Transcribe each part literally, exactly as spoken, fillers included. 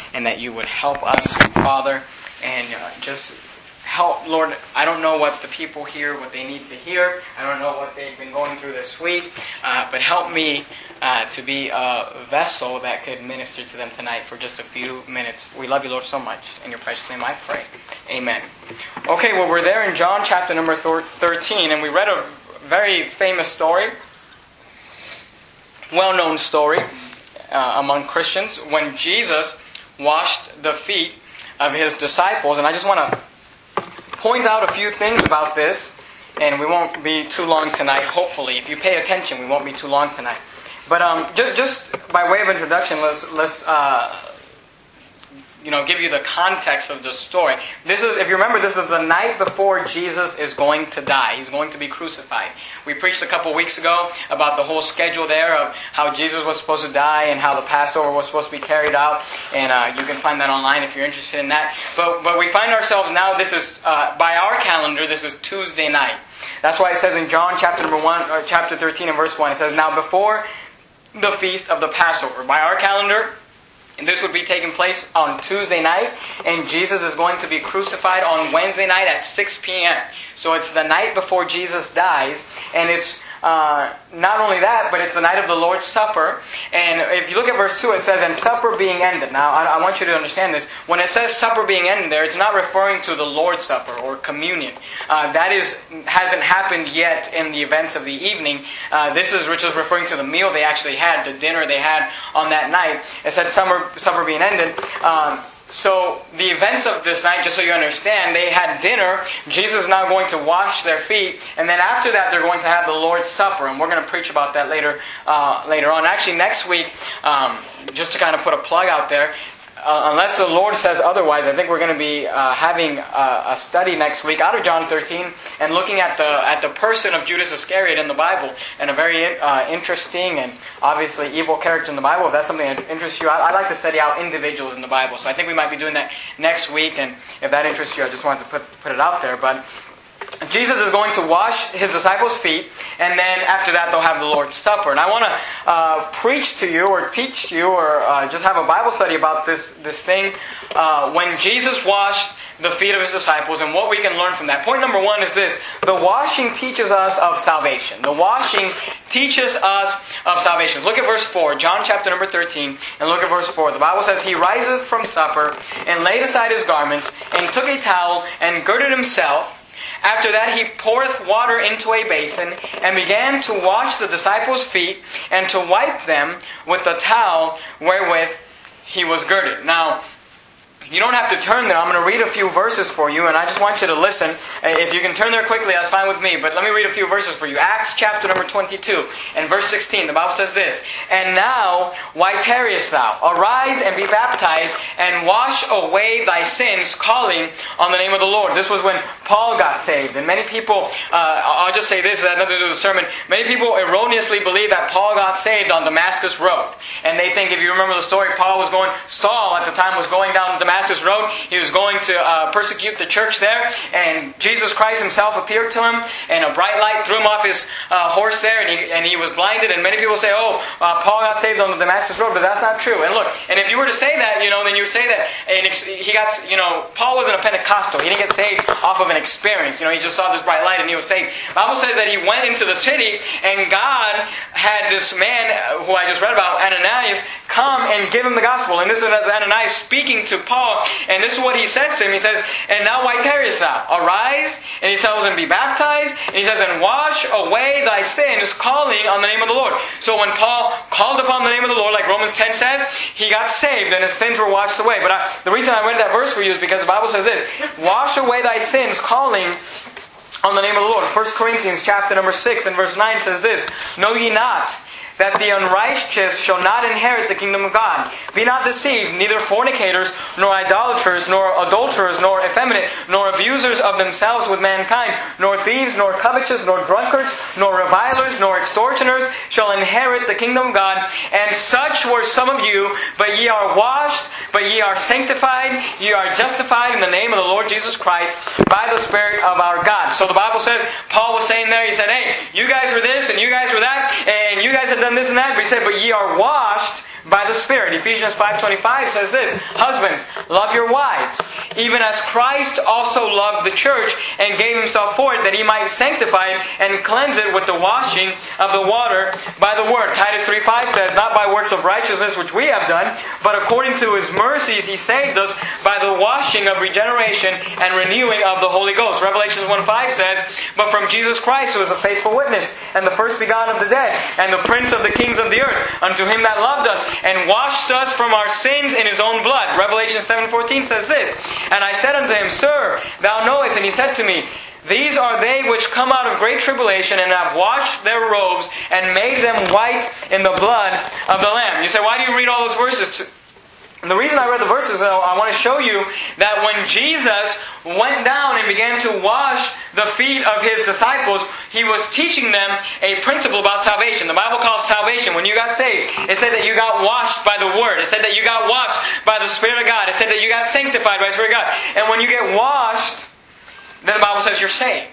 and that you would help us, Father, and uh, just help, Lord. I don't know what the people here, what they need to hear. I don't know what they've been going through this week, uh, but help me uh, to be a vessel that could minister to them tonight for just a few minutes. We love you, Lord, so much. In your precious name I pray. Amen. Okay, well, we're there in John chapter number thirteen, and we read a very famous story, well-known story uh, among Christians, when Jesus washed the feet of His disciples. And I just want to point out a few things about this, and we won't be too long tonight, hopefully. If you pay attention, we won't be too long tonight. But um, just, just by way of introduction, let's let's uh, you know give you the context of the story. This is, if you remember, this is the night before Jesus is going to die. He's going to be crucified. We preached a couple weeks ago about the whole schedule there of how Jesus was supposed to die and how the Passover was supposed to be carried out. And uh, you can find that online if you're interested in that. But but we find ourselves now, this is, uh, by our calendar, this is Tuesday night. That's why it says in John chapter number one, or chapter thirteen and verse one, it says, "Now before the feast of the Passover." By our calendar, and this would be taking place on Tuesday night, and Jesus is going to be crucified on Wednesday night at six p.m. So it's the night before Jesus dies, and it's uh, not only that, but it's the night of the Lord's Supper. And if you look at verse two, it says, "And supper being ended." Now, I, I want you to understand this. When it says supper being ended there, it's not referring to the Lord's Supper or communion. Uh, that is hasn't happened yet in the events of the evening. Uh, this is which is referring to the meal they actually had, the dinner they had on that night. It said supper, supper being ended. Um, So, the events of this night, just so you understand, they had dinner. Jesus is now going to wash their feet. And then after that, they're going to have the Lord's Supper. And we're going to preach about that later uh, later on. Actually, next week, um, just to kind of put a plug out there, Uh, unless the Lord says otherwise, I think we're going to be uh, having a, a study next week out of John thirteen and looking at the at the person of Judas Iscariot in the Bible, and a very uh, interesting and obviously evil character in the Bible. If that's something that interests you, I, I'd like to study out individuals in the Bible. So I think we might be doing that next week, and if that interests you, I just wanted to put put it out there. But Jesus is going to wash His disciples' feet, and then after that they'll have the Lord's Supper. And I want to uh, preach to you, or teach you, or uh, just have a Bible study about this, this thing, uh, when Jesus washed the feet of His disciples, and what we can learn from that. Point number one is this: the washing teaches us of salvation. The washing teaches us of salvation. Look at verse four, John chapter number thirteen, and look at verse four. The Bible says, "He riseth from supper, and laid aside his garments, and took a towel, and girded himself. After that he poureth water into a basin, and began to wash the disciples' feet, and to wipe them with the towel wherewith he was girded." Now, you don't have to turn there. I'm going to read a few verses for you, and I just want you to listen. If you can turn there quickly, that's fine with me. But let me read a few verses for you. Acts chapter number twenty-two and verse sixteen. The Bible says this: "And now, why tarriest thou? Arise and be baptized, and wash away thy sins, calling on the name of the Lord." This was when Paul got saved. And many people, uh, I'll just say this, it has nothing to do with the sermon. Many people erroneously believe that Paul got saved on Damascus Road. And they think, if you remember the story, Paul was going, Saul at the time was going down Damascus Road. He was going to uh, persecute the church there, and Jesus Christ Himself appeared to him, and a bright light threw him off his uh, horse there, and he, and he was blinded. And many people say, "Oh, uh, Paul got saved on the Damascus Road," but that's not true. And look, and if you were to say that, you know, then you would say that and he got, you know, Paul wasn't a Pentecostal. He didn't get saved off of an experience. You know, he just saw this bright light and he was saved. The Bible says that he went into the city, and God had this man who I just read about, Ananias, come and give him the gospel. And this is Ananias speaking to Paul. And this is what he says to him. He says, "And now why tarriest thou? Arise," and he tells him, "be baptized," and he says, "and wash away thy sins, calling on the name of the Lord." So when Paul called upon the name of the Lord, like Romans ten says, he got saved and his sins were washed away. But I, the reason I read that verse for you is because the Bible says this: "Wash away thy sins, calling on the name of the Lord." First Corinthians chapter number six and verse nine says this: "Know ye not that the unrighteous shall not inherit the kingdom of God? Be not deceived, neither fornicators, nor idolaters, nor adulterers, nor effeminate, nor abusers of themselves with mankind, nor thieves, nor covetous, nor drunkards, nor revilers, nor extortioners shall inherit the kingdom of God. And such were some of you, but ye are washed, but ye are sanctified, ye are justified in the name of the Lord Jesus Christ, by the Spirit of our God." So the Bible says, Paul was saying there, he said, "Hey, you guys were this, and you guys were that, and you guys have done this and that," but he said, "But ye are washed by the Spirit. Ephesians five twenty-five says this, husbands, love your wives, even as Christ also loved the church and gave himself for it, that he might sanctify it and cleanse it with the washing of the water by the word. Titus three five says, not by works of righteousness which we have done, but according to his mercies he saved us by the washing of regeneration and renewing of the Holy Ghost. Revelation one five says, but from Jesus Christ, who is a faithful witness, and the first begotten of the dead, and the prince of the kings of the earth, unto him that loved us, and washed us from our sins in his own blood. Revelation seven fourteen says this, and I said unto him, Sir, thou knowest, and he said to me, these are they which come out of great tribulation, and have washed their robes, and made them white in the blood of the Lamb. You say, why do you read all those verses? To- And the reason I read the verses, though, I want to show you that when Jesus went down and began to wash the feet of his disciples, he was teaching them a principle about salvation. The Bible calls salvation, when you got saved, it said that you got washed by the Word. It said that you got washed by the Spirit of God. It said that you got sanctified by the Spirit of God. And when you get washed, then the Bible says you're saved.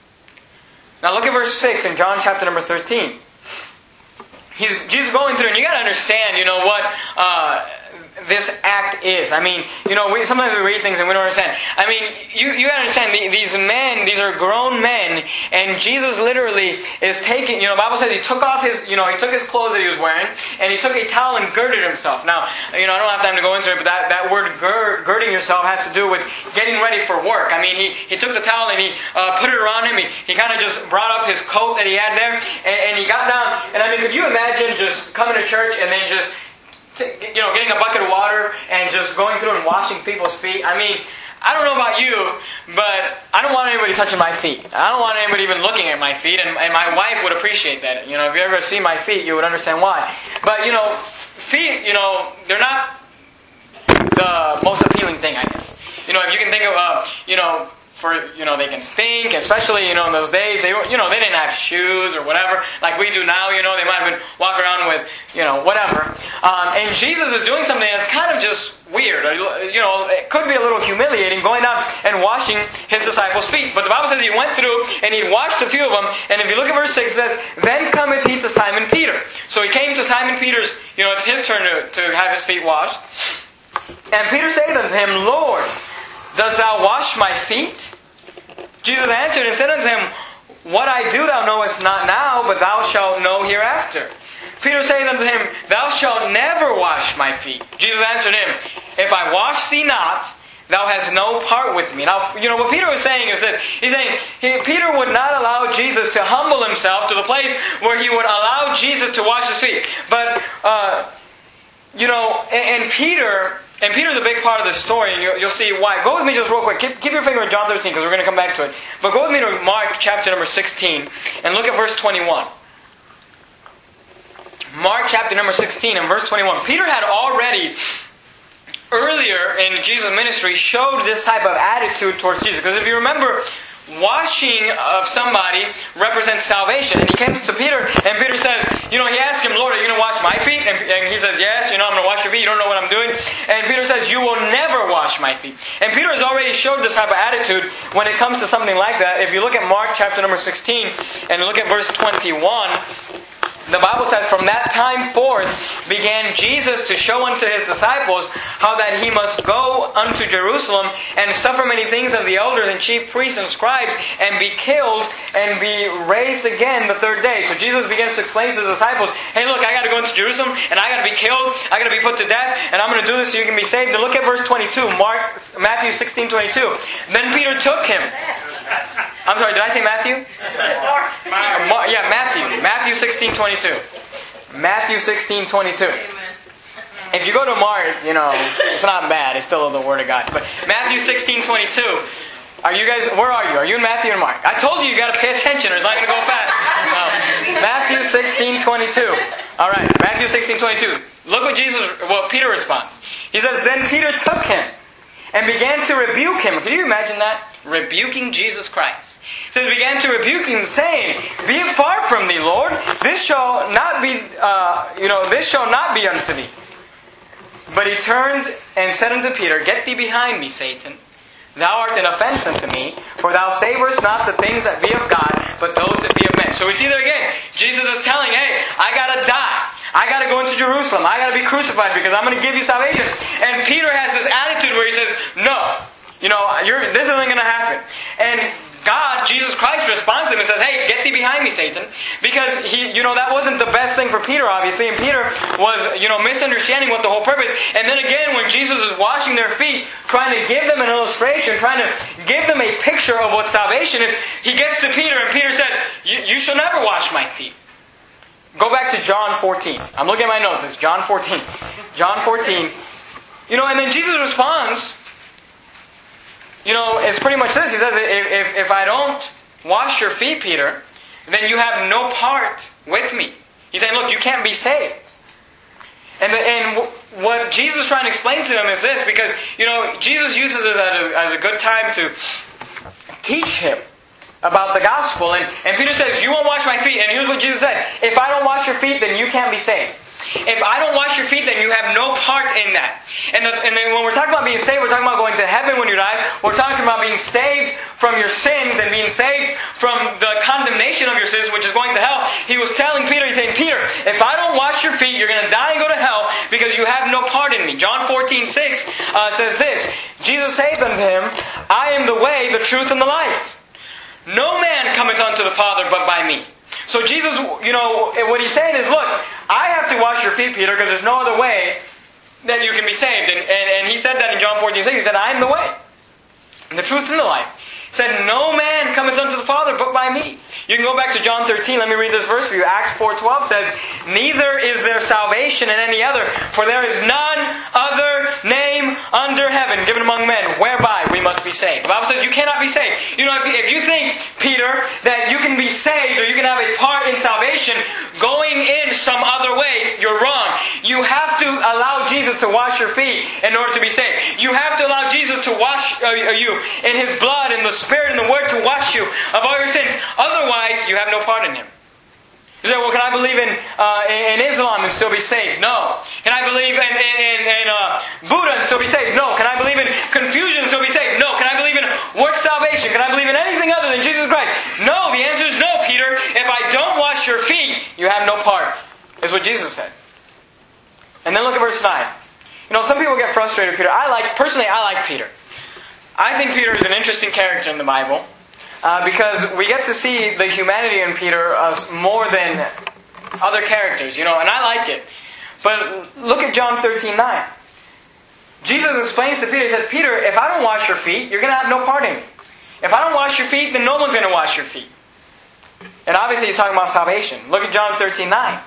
Now look at verse six in John chapter number thirteen. He's, Jesus going through, and you got to understand, you know, what... Uh, this act is. I mean, you know, we sometimes we read things and we don't understand. I mean, you you gotta understand, the, these men, these are grown men, and Jesus literally is taking, you know, the Bible says he took off his, you know, he took his clothes that he was wearing, and he took a towel and girded himself. Now, you know, I don't have time to go into it, but that, that word gird, girding yourself has to do with getting ready for work. I mean, he, he took the towel and he uh, put it around him, he, he kind of just brought up his coat that he had there, and, and he got down, and I mean, could you imagine just coming to church and then just you know, getting a bucket of water and just going through and washing people's feet? I mean, I don't know about you, but I don't want anybody touching my feet. I don't want anybody even looking at my feet, and, and my wife would appreciate that. You know, if you ever see my feet, you would understand why. But, you know, feet, you know, they're not the most appealing thing, I guess. You know, if you can think of, uh, you know, for, you know, they can stink, especially, you know, in those days, they, you know, they didn't have shoes or whatever, like we do now, you know, they might have been walking around with, you know, whatever. Um, and Jesus is doing something that's kind of just weird, or, you know, it could be a little humiliating, going down and washing his disciples' feet. But the Bible says he went through and he washed a few of them, and if you look at verse six, it says, then cometh he to Simon Peter. So he came to Simon Peter's, you know, it's his turn to, to have his feet washed. And Peter said unto him, Lord, dost thou wash my feet? Jesus answered and said unto him, what I do thou knowest not now, but thou shalt know hereafter. Peter said unto him, thou shalt never wash my feet. Jesus answered him, if I wash thee not, thou hast no part with me. Now, you know, what Peter was saying is this. He's saying, he, Peter would not allow Jesus to humble himself to the place where he would allow Jesus to wash his feet. But, uh, you know, and, and Peter... And Peter's a big part of this story, and you'll, you'll see why. Go with me just real quick. Keep, keep your finger in John thirteen, because we're going to come back to it. But go with me to Mark chapter number sixteen, and look at verse twenty-one. Mark chapter number sixteen and verse twenty-one. Peter had already, earlier in Jesus' ministry, showed this type of attitude towards Jesus. Because if you remember, washing of somebody represents salvation. And he came to Peter, and Peter says, you know, he asked him, Lord, are you going to wash my feet? And, and he says, yes, you know, I'm going to wash your feet. You don't know what I'm doing. And Peter says, you will never wash my feet. And Peter has already showed this type of attitude when it comes to something like that. If you look at Mark chapter number sixteen, and look at verse twenty-one, the Bible says, from that time forth began Jesus to show unto his disciples how that he must go unto Jerusalem and suffer many things of the elders and chief priests and scribes, and be killed and be raised again the third day. So Jesus begins to explain to his disciples, hey look, I got to go into Jerusalem, and I got to be killed, I got to be put to death, and I'm going to do this so you can be saved. And look at verse twenty-two, Mark, Matthew sixteen twenty-two. Then Peter took him. I'm sorry, did I say Matthew? Mark, yeah, Matthew. Matthew sixteen twenty-two. Matthew sixteen twenty-two. If you go to Mark, you know, it's not bad. It's still the Word of God. But Matthew sixteen twenty-two. Are you guys, where are you? Are you in Matthew or Mark? I told you you got to pay attention or it's not going to go fast. No. Matthew sixteen twenty-two. All right, Matthew sixteen twenty-two. Look what Jesus, well, Peter responds. He says, then Peter took him and began to rebuke him. Can you imagine that? Rebuking Jesus Christ. It says, began to rebuke him, saying, be it far from thee, Lord. This shall not be, uh, you know, this shall not be unto thee. But he turned and said unto Peter, get thee behind me, Satan. Thou art an offense unto me, for thou savorest not the things that be of God, but those that be of men. So we see there again, Jesus is telling, hey, I gotta die. I got to go into Jerusalem. I got to be crucified because I'm going to give you salvation. And Peter has this attitude where he says, no, you know, you're, this isn't going to happen. And God, Jesus Christ, responds to him and says, hey, get thee behind me, Satan. Because he, you know, that wasn't the best thing for Peter, obviously. And Peter was, you know, misunderstanding what the whole purpose. And then again, when Jesus is washing their feet, trying to give them an illustration, trying to give them a picture of what salvation is, he gets to Peter, and Peter said, you shall never wash my feet. Go back to John fourteen. I'm looking at my notes. It's John fourteen. John fourteen. You know, and then Jesus responds, you know, it's pretty much this. He says, if, if, if I don't wash your feet, Peter, then you have no part with me. He's saying, look, you can't be saved. And, the, and what Jesus is trying to explain to him is this, because, you know, Jesus uses it as a, as a good time to teach him about the gospel. And, and Peter says, you won't wash my feet. And here's what Jesus said. If I don't wash your feet, then you can't be saved. If I don't wash your feet, then you have no part in that. And, the, and then when we're talking about being saved, we're talking about going to heaven when you die. We're talking about being saved from your sins and being saved from the condemnation of your sins, which is going to hell. He was telling Peter, he's saying, Peter, if I don't wash your feet, you're going to die and go to hell because you have no part in me. John fourteen six uh, says this, Jesus saith unto him, I am the way, the truth, and the life. No man cometh unto the Father but by me. So Jesus, you know, what he's saying is, look, I have to wash your feet, Peter, because there's no other way that you can be saved. And, and, and he said that in John fourteen six. He said, I am the way, and the truth, and the life. He said, no man cometh unto the Father but by me. You can go back to John thirteen. Let me read this verse for you. Acts four twelve says, neither is there salvation in any other, for there is none other name under heaven given among men, whereby we must be saved. The Bible says you cannot be saved. You know, if you, if you think, Peter, that you can be saved or you can have a part in salvation going in some other way, you're wrong. You have to allow Jesus to wash your feet in order to be saved. You have to allow Jesus to wash uh, you in His blood, in the Spirit, and the Word to wash you of all your sins. Otherwise, you have no part in Him. You say, well, can I believe in uh, in Islam and still be saved? No. Can I believe in, in, in uh, Buddha and still be saved? No. Can I believe in Confucian and still be saved? No. Can I believe in works salvation? Can I believe in anything other than Jesus Christ? No. The answer is no, Peter. If I don't wash your feet, you have no part. Is what Jesus said. And then look at verse nine. You know, some people get frustrated with Peter. I like, personally, I like Peter. I think Peter is an interesting character in the Bible. Uh, because we get to see the humanity in Peter uh, more than other characters, you know, and I like it. But look at John thirteen nine. Jesus explains to Peter, he says, Peter, if I don't wash your feet, you're going to have no part in me. If I don't wash your feet, then no one's going to wash your feet. And obviously he's talking about salvation. Look at John thirteen nine.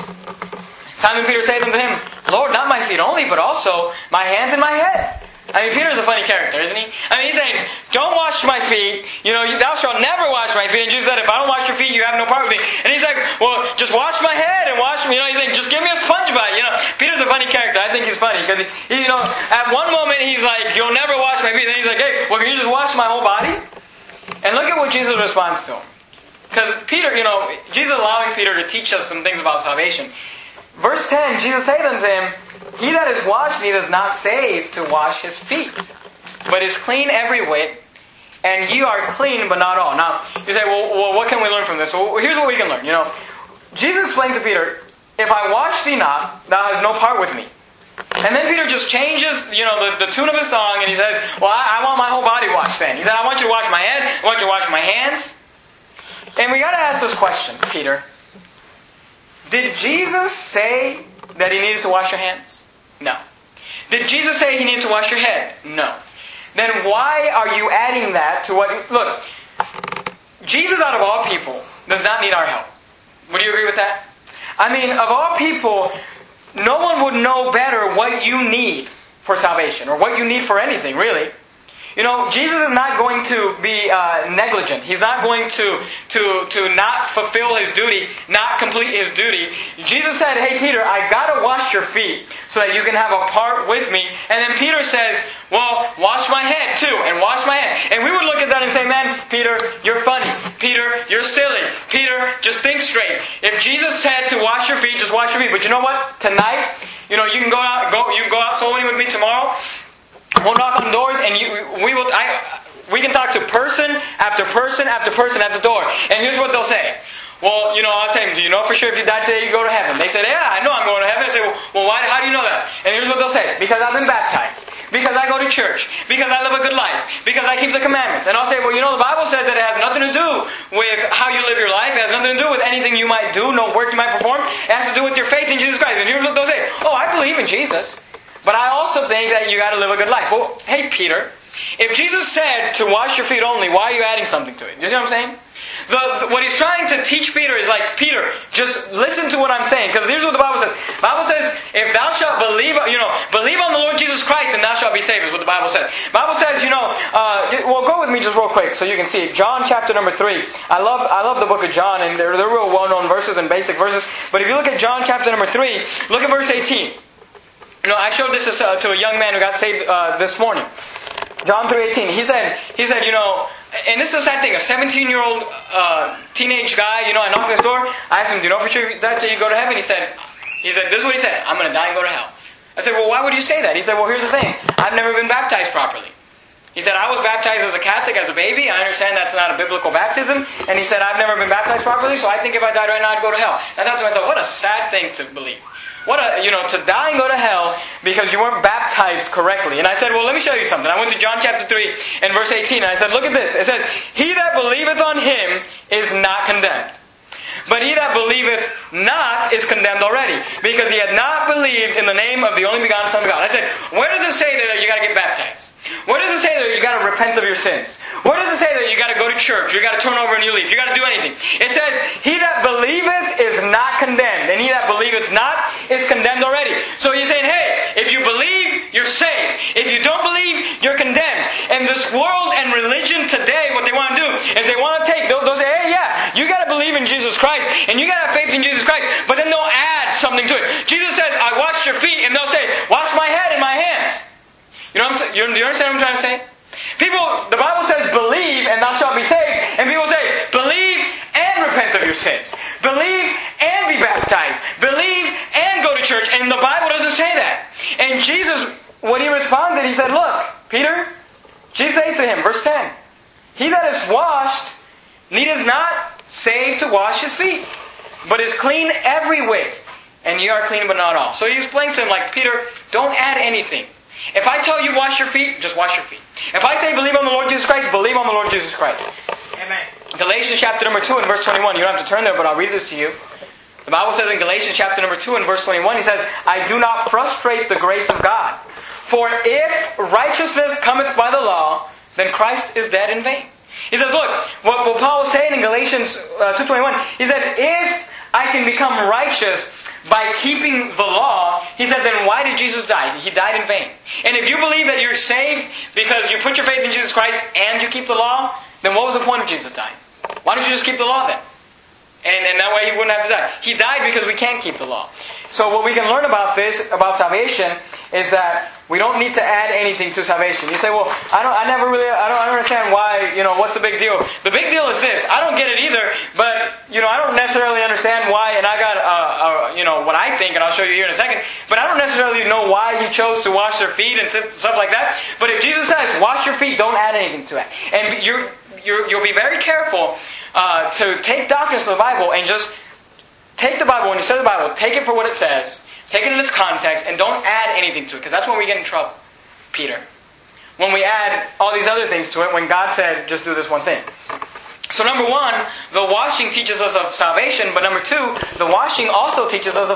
Simon Peter said unto him, Lord, not my feet only, but also my hands and my head. I mean, Peter's a funny character, isn't he? I mean, he's saying, don't wash my feet. You know, thou shalt never wash my feet. And Jesus said, if I don't wash your feet, you have no part with me. And he's like, well, just wash my head and wash me. You know, he's like, just give me a sponge bath. You know, Peter's a funny character. I think he's funny. Because, he, you know, at one moment he's like, you'll never wash my feet. And then he's like, hey, well, can you just wash my whole body? And look at what Jesus responds to him. Because Peter, you know, Jesus allowing Peter to teach us some things about salvation. Verse ten, Jesus saith unto him, He that is washed needeth not save to wash his feet, but is clean every whit, and ye are clean, but not all. Now, you say, well, well, what can we learn from this? Well, here's what we can learn. You know, Jesus explained to Peter, if I wash thee not, thou hast no part with me. And then Peter just changes, you know, the, the tune of his song, and he says, well, I, I want my whole body washed then. He said, I want you to wash my head, I want you to wash my hands. And we got to ask this question, Peter. Did Jesus say that He needed to wash your hands? No. Did Jesus say He needed to wash your head? No. Then why are you adding that to what... Look, Jesus out of all people does not need our help. Would you agree with that? I mean, of all people, no one would know better what you need for salvation, or what you need for anything, really. You know, Jesus is not going to be uh, negligent. He's not going to, to, to not fulfill His duty, not complete His duty. Jesus said, hey Peter, I got to wash your feet so that you can have a part with me. And then Peter says, well, wash my head too, and wash my head. And we would look at that and say, man, Peter, you're funny. Peter, you're silly. Peter, just think straight. If Jesus said to wash your feet, just wash your feet. But you know what? Tonight, you know, you can go out, go, you can go out soul winning with me tomorrow. We'll knock on doors, and you, we will. I, we can talk to person after person after person at the door. And here's what they'll say: Well, you know, I'll tell them, do you know for sure if you die today you go to heaven? They said, yeah, I know I'm going to heaven. I say, well, well why, how do you know that? And here's what they'll say. Because I've been baptized. Because I go to church. Because I live a good life. Because I keep the commandments. And I'll say, well, you know, the Bible says that it has nothing to do with how you live your life. It has nothing to do with anything you might do, no work you might perform. It has to do with your faith in Jesus Christ. And here's what they'll say. Oh, I believe in Jesus. But I also think that you got to live a good life. Well, hey, Peter, if Jesus said to wash your feet only, why are you adding something to it? You see what I'm saying? The, the, what he's trying to teach Peter is like, Peter, just listen to what I'm saying. Because here's what the Bible says. The Bible says, if thou shalt believe, you know, believe on the Lord Jesus Christ and thou shalt be saved, is what the Bible says. The Bible says, you know, uh, well, go with me just real quick so you can see it. John chapter number three. I love I love the book of John, and they're, they're real well-known verses and basic verses. But if you look at John chapter number three, look at verse eighteen. You know, I showed this to, to a young man who got saved uh, this morning. John three eighteen. He said, he said, you know, and this is a sad thing. A seventeen-year-old uh, teenage guy, you know, I knocked on his door. I asked him, do you know for sure that you go to heaven? He said, he said, this is what he said. I'm going to die and go to hell. I said, well, why would you say that? He said, well, here's the thing. I've never been baptized properly. He said, I was baptized as a Catholic, as a baby. I understand that's not a biblical baptism. And he said, I've never been baptized properly, so I think if I died right now, I'd go to hell. And I thought to myself, what a sad thing to believe. What a, you know, to die and go to hell because you weren't baptized correctly. And I said, well, let me show you something. I went to John chapter three and verse eighteen, and I said, look at this. It says, he that believeth on him is not condemned. But he that believeth not is condemned already, because he had not believed in the name of the only begotten Son of God. I said, where does it say that you got to get baptized? Where does it say that you got to repent of your sins? Where does it say that you got to go to church? You got to turn over a new leaf. You got to do anything. It says, he that believeth is not condemned, and he that believeth not is condemned already. So he's saying, hey, if you believe, you're saved. If you don't believe, you're condemned. And this world and religion today, what they want to do is they want to take, they'll, they'll say, hey, yeah, you got to believe in Jesus Christ, and you got to have faith in Jesus Christ, but then they'll add something to it. Jesus says, I wash your feet, and they'll say, wash my head and my hands. You know what I'm saying? You understand what I'm trying to say? People, the Bible says, believe and thou shalt be saved. And people say, believe and repent of your sins. Believe and be baptized. Believe and go to church. And the Bible doesn't say that. And Jesus, when he responded, he said, look, Peter, Jesus says to him, verse ten, he that is washed needeth not save to wash his feet, but is clean every whit. And ye are clean, but not all. So he explains to him, like, Peter, don't add anything. If I tell you wash your feet, just wash your feet. If I say believe on the Lord Jesus Christ, believe on the Lord Jesus Christ. Amen. Galatians chapter number two and verse twenty-one. You don't have to turn there, but I'll read this to you. The Bible says in Galatians chapter number two and verse twenty-one, he says, I do not frustrate the grace of God. For if righteousness cometh by the law, then Christ is dead in vain. He says, look, what, what Paul was saying in Galatians uh, two twenty-one, he said, if I can become righteous by keeping the law, he said, then why did Jesus die? He died in vain. And if you believe that you're saved because you put your faith in Jesus Christ and you keep the law, then what was the point of Jesus dying? Why don't you just keep the law then? And, and that way he wouldn't have to die. He died because we can't keep the law. So what we can learn about this, about salvation, is that we don't need to add anything to salvation. You say, well, I don't, I never really, I don't, I don't understand why, you know, what's the big deal? The big deal is this. I don't get it either, but, you know, I don't necessarily understand why, and I got, uh, uh, you know, what I think, and I'll show you here in a second, but I don't necessarily know why he chose to wash their feet and stuff like that. But if Jesus says, wash your feet, don't add anything to it. And you're, you're, you'll be very careful uh, to take doctrines of the Bible and just take the Bible, when you study the Bible, take it for what it says, take it in its context, and don't add anything to it, because that's when we get in trouble, Peter. When we add all these other things to it, when God said, just do this one thing. So number one, the washing teaches us of salvation, but number two, the washing also teaches us of